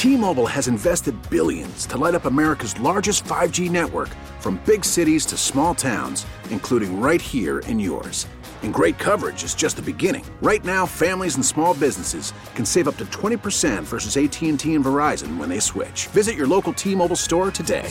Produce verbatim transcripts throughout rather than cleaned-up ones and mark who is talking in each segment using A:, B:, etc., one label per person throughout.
A: T-Mobile has invested billions to light up America's largest five G network, from big cities to small towns, including right here in yours. And great coverage is just the beginning. Right now, families and small businesses can save up to twenty percent versus A T and T and Verizon when they switch. Visit your local T-Mobile store today.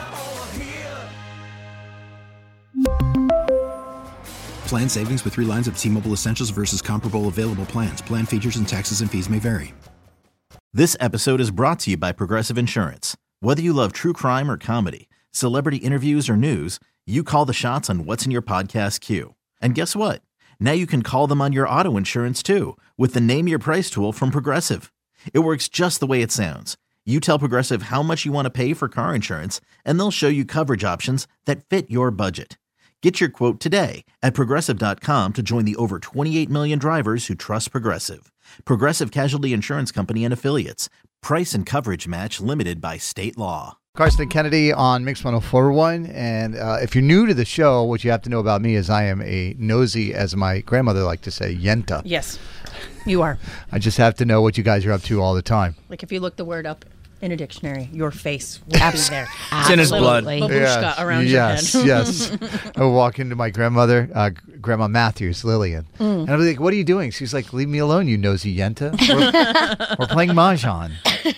B: Plan savings with three lines of T-Mobile Essentials versus comparable available plans. Plan features and taxes and fees may vary.
C: This episode is brought to you by Progressive Insurance. Whether you love true crime or comedy, celebrity interviews or news, you call the shots on what's in your podcast queue. And guess what? Now you can call them on your auto insurance too with the Name Your Price tool from Progressive. It works just the way it sounds. You tell Progressive how much you want to pay for car insurance, and they'll show you coverage options that fit your budget. Get your quote today at Progressive dot com to join the over twenty-eight million drivers who trust Progressive. Progressive Casualty Insurance Company and Affiliates. Price and coverage match limited by state law.
D: Carson Kennedy on Mix one oh four point one. And uh, if you're new to the show, what you have to know about me is I am a nosy, as my grandmother liked to say, yenta.
E: Yes, you are.
D: I just have to know what you guys are up to all the time.
E: Like if you look the word up in a dictionary, your face will be there.
F: It's in his blood.
E: Babushka
D: Yes,
E: around
D: yes,
E: your head.
D: yes. I would walk into my grandmother, uh, Grandma Matthews, Lillian,
E: Mm.
D: and I'd be like, what are you doing? She's like, leave me alone, you nosy yenta. We're, we're playing Mahjong.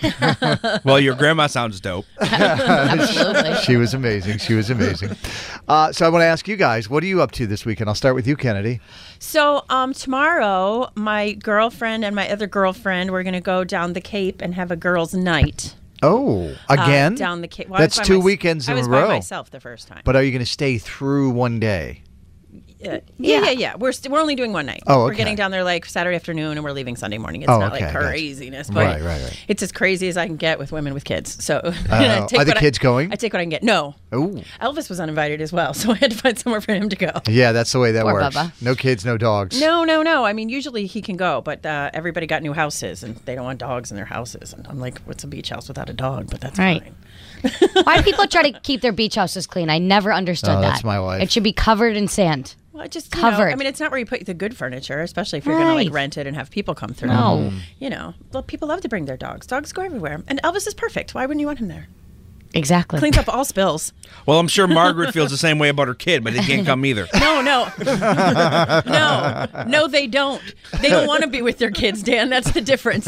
F: Well, your grandma sounds dope.
E: Absolutely.
D: She was amazing. She was amazing. Uh, so I want to ask you guys, what are you up to this weekend? I'll start with you, Kennedy.
E: So um, tomorrow, my girlfriend and my other girlfriend, we're going to go down the Cape and have a girls' night.
D: Oh, again?
E: Uh, down the Cape. Well, I
D: That's
E: was by
D: two
E: mys-
D: weekends in
E: I was
D: a row.
E: by myself the first time.
D: But are you going to stay through one day?
E: Uh, yeah, yeah, yeah. We're st- we're only doing one night.
D: Oh,
E: We're
D: okay.
E: getting down there like Saturday afternoon, and we're leaving Sunday morning. It's
D: Oh,
E: not
D: okay,
E: like
D: gotcha.
E: craziness, but
D: Right, right, right.
E: it's as crazy as I can get with women with kids. So
D: Uh,
E: I take
D: are the
E: what I-
D: kids going?
E: I take what I can get. No,
D: Ooh.
E: Elvis was uninvited as well, so I had to find somewhere for him to go.
D: Yeah, that's the way that
G: Poor
D: works.
G: Bubba.
D: No kids, no dogs.
E: No, no, no. I mean, usually he can go, but uh, everybody got new houses, and they don't want dogs in their houses. And I'm like, what's a beach house without a dog? But that's
G: Right.
E: fine.
G: Why do people try to keep their beach houses clean? I never understood
D: Oh,
G: that.
D: that's my wife.
G: It should be covered in sand.
E: Well, it just you know,
G: Covered.
E: I mean, it's not where you put the good furniture, especially if you're going to
G: Right.
E: like rent it and have people come through.
G: No.
E: You know, well, people love to bring their dogs. Dogs go everywhere, and Elvis is perfect. Why wouldn't you want him there?
G: Exactly.
E: Cleans up all spills.
F: Well, I'm sure Margaret feels the same way about her kid, but they can't come either.
E: No, no, no, no. They don't. They don't want to be with their kids, Dan. That's the difference.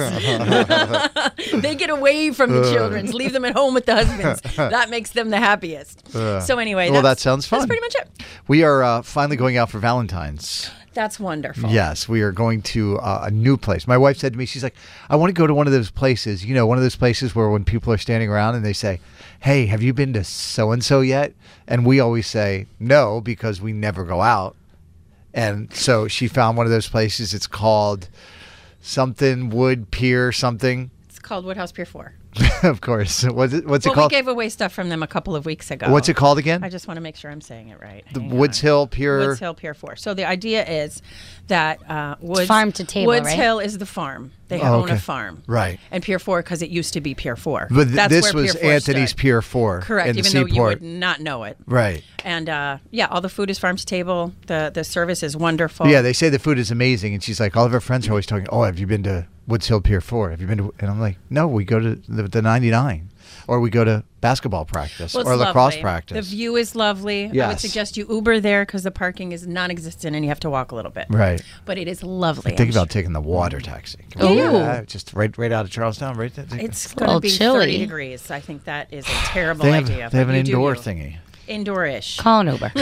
E: They get away from the children, leave them at home with the husbands. That makes them the happiest. So anyway,
D: Well,
E: that's,
D: that sounds fun.
E: That's pretty much it.
D: We are uh, finally going out for Valentine's.
E: That's wonderful.
D: Yes, we are going to uh, a new place. My wife said to me, she's like, I want to go to one of those places, you know, one of those places where when people are standing around and they say, hey, have you been to so-and-so yet? And we always say no, because we never go out. And so she found one of those places. It's called something Wood Pier something.
E: It's called Woodhouse Pier four.
D: Of course. What's it, what's
E: well,
D: it called?
E: we gave away stuff from them a couple of weeks ago.
D: What's it called again?
E: I just want to make sure I'm saying it right.
D: The
E: Hang
D: Woods
E: on.
D: Hill Pier.
E: Woods Hill Pier four. So the idea is that uh, Woods
G: farm to table,
E: Woods
G: right?
E: Hill is the farm. They
D: Oh,
E: own
D: okay.
E: a farm.
D: Right.
E: And Pier four, because it used to be Pier four.
D: But th-
E: That's
D: this
E: where
D: was
E: Pier four
D: Anthony's
E: stood.
D: Pier four.
E: Correct,
D: in the
E: even though you
D: seaport.
E: would not know it.
D: Right.
E: And uh, yeah, all the food is farm to table. The the service is wonderful.
D: Yeah, they say the food is amazing, and she's like, all of her friends are always talking. Oh, have you been to Woods Hill Pier Four? Have you been to? And I'm like, no, we go to the, the ninety-nine, or we go to basketball practice
E: Well, it's
D: or lacrosse
E: lovely.
D: practice.
E: The view is lovely. I
D: Yes.
E: would suggest you Uber there because the parking is non-existent and you have to walk a little bit.
D: Right.
E: But it is lovely.
D: Think
E: I'm
D: about
E: sure.
D: taking the water taxi.
E: Ooh.
D: Yeah, just right, right out of Charlestown, right there.
E: It's
G: a
E: going to
G: little
E: be
G: chilly.
E: thirty degrees. I think that is a terrible
D: they have,
E: idea.
D: they have
E: but
D: an
E: you do
D: indoor
E: you.
D: thingy.
E: Indoor-ish.
G: Call an Uber.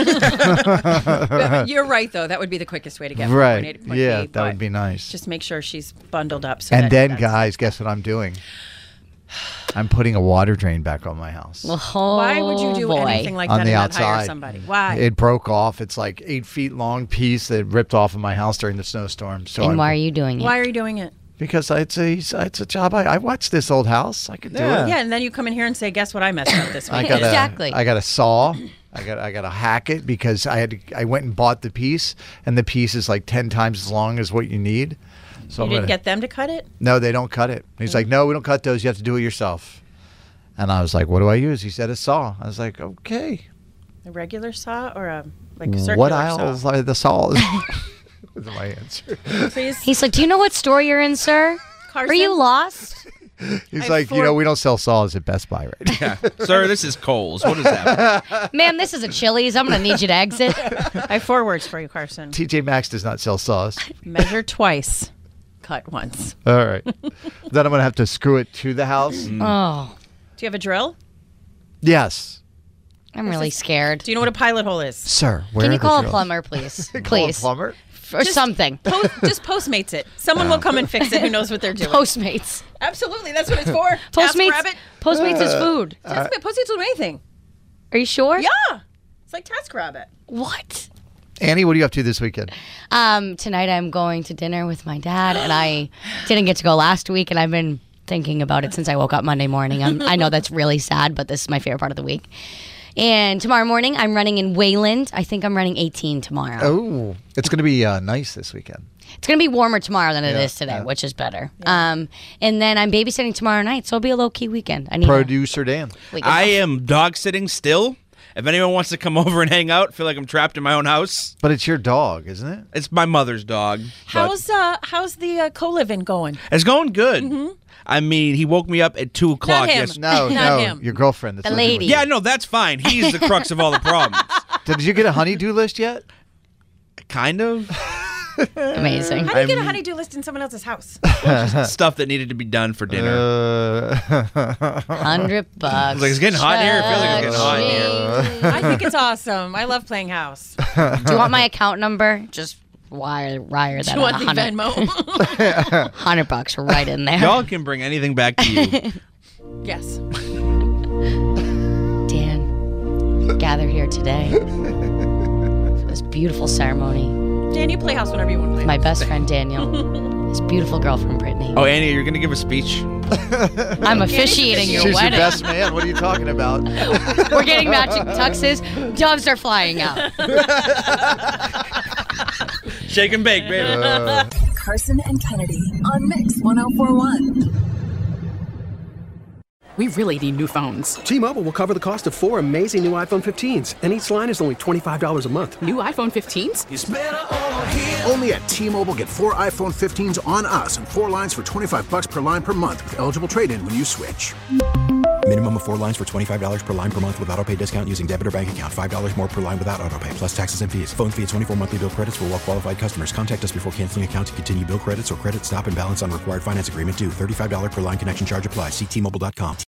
E: But you're right, though. That would be the quickest way to get from
D: Right.
E: point A to point
D: Yeah,
E: B,
D: that
E: but
D: would be nice.
E: Just make sure she's bundled up. So
D: And
E: that
D: then,
E: that's-
D: guys, guess what I'm doing? I'm putting a water drain back on my house.
G: Oh,
E: Why would you do
G: boy.
E: anything like
D: on
E: that
D: the
E: and not
D: outside.
E: hire somebody? Why?
D: It broke off. It's like eight feet long piece that ripped off of my house during the snowstorm. So
G: And
D: I'm-
G: why are you doing it?
E: Why are you doing it?
D: Because it's a it's a job. I, I watched this old house. I could do
F: Yeah.
D: it.
E: Yeah, and then you come in here and say, "Guess what? I messed up this
D: I
E: week."
D: got
G: Exactly.
D: I got a saw. I got I got to hack it because I had to, I went and bought the piece, and the piece is like ten times as long as what you need. So
E: You
D: I'm
E: didn't
D: gonna-
E: get them to cut it?
D: No, they don't cut it. He's like, no, we don't cut those. You have to do it yourself. And I was like, what do I use? He said a saw. I was like, okay.
E: A regular saw or a like a circular
D: What aisle
E: saw?
D: is the saw? Was my answer.
E: Please,
G: He's like, do you know what store you're in, sir?
E: Carson?
G: Are you lost?
D: He's
E: I
D: like,
E: for-
D: you know, we don't sell saws at Best Buy right now.
F: Yeah. Sir, this is Kohl's. What is that?
G: Ma'am, this is a Chili's. I'm going to need you to exit.
E: I have four words for you, Carson.
D: T J Maxx does not sell saws.
E: Measure twice, cut once.
D: All right. Then I'm going to have to screw it to the house.
G: Oh,
E: Do you have a drill?
D: Yes.
G: I'm really scared.
E: Do you know what a pilot hole is?
D: Sir, where
G: Can
D: are
G: you
D: the
G: call a
D: drills?
G: plumber, please?
D: Call a
G: Please.
D: plumber?
G: Or something.
E: Post, just Postmates it. Someone will come and fix it who knows what they're doing.
G: Postmates.
E: Absolutely, that's what it's for.
G: Postmates.
E: TaskRabbit.
G: Postmates is food.
E: Task, Postmates will do anything.
G: Are you sure?
E: Yeah. It's like TaskRabbit.
G: What?
D: Annie, what are you up to this weekend?
G: Um, tonight I'm going to dinner with my dad, and I didn't get to go last week, and I've been thinking about it since I woke up Monday morning. I'm, I know that's really sad, but this is my favorite part of the week. And tomorrow morning, I'm running in Wayland. I think I'm running eighteen tomorrow.
D: Oh, it's going to be uh, nice this weekend.
G: It's going to be warmer tomorrow than it
D: Yeah,
G: is today,
D: yeah.
G: which is better. Um, and then I'm babysitting tomorrow night, so it'll be a low-key weekend. I need
D: Producer Dan.
G: a weekend.
F: I am dog sitting still. If anyone wants to come over and hang out, feel like I'm trapped in my own house.
D: But it's your dog, isn't it?
F: It's my mother's dog. but
E: How's uh how's the uh, co-living going?
F: It's going good. I mean, he woke me up at two o'clock.
E: him.
F: Yes-
D: No,
E: Not
D: no,
E: him.
D: your girlfriend. That's
G: The
D: living with
G: lady.
D: you.
F: Yeah, no, that's fine. He's the crux of all the problems.
D: Did you get a honey-do list yet?
F: Kind of.
G: Amazing.
E: How do you get a honey-do list in someone else's house?
F: Stuff that needed to be done for dinner.
D: Uh,
G: Hundred bucks.
F: It's like, it's getting hot in here. It feels like it's getting hot in here.
E: I think it's awesome. I love playing house.
G: Do you want my account number? Just wire wire that
E: Do you want the
G: hundred,
E: Venmo?
G: hundred bucks right in there.
F: Y'all can bring anything back to you.
E: Yes.
G: Dan, gather here today for this beautiful ceremony.
E: Dan, you play house whenever you want to play.
G: My best friend Daniel, his beautiful girlfriend Brittany.
F: Oh, Annie, you're going to give a speech?
G: I'm officiating your
D: she's your
G: wedding.
D: best man. What are you talking about?
G: We're getting matching tuxes. Doves are flying out.
F: Shake and bake, baby.
H: Carson and Kennedy on Mix ten forty-one.
I: We really need new phones.
J: T-Mobile will cover the cost of four amazing new iPhone fifteens, and each line is only twenty-five dollars a month.
I: New iPhone fifteens?
A: Only at T-Mobile, get four iPhone fifteens on us and four lines for twenty-five bucks per line per month with eligible trade-in when you switch.
B: Minimum of four lines for twenty-five dollars per line per month with autopay discount using debit or bank account. five dollars more per line without autopay, plus taxes and fees. Phone fee at twenty-four monthly bill credits for well-qualified customers. Contact us before canceling account to continue bill credits or credit stop and balance on required finance agreement due. thirty-five dollars per line connection charge applies. See T Mobile dot com.